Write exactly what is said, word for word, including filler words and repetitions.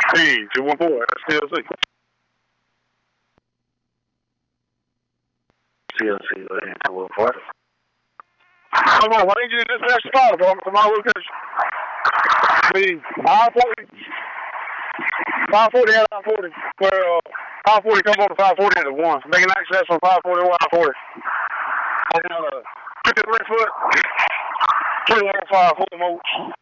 Hey, two one four, C L C. C L C, two one four. Come on, why didn't you just ask start from my location? Please, five forty. five forty and five forty. Well, five forty come on to five forty at once. Making access from five forty to five forty. And uh, fifty-three foot. twenty-one five forty mode.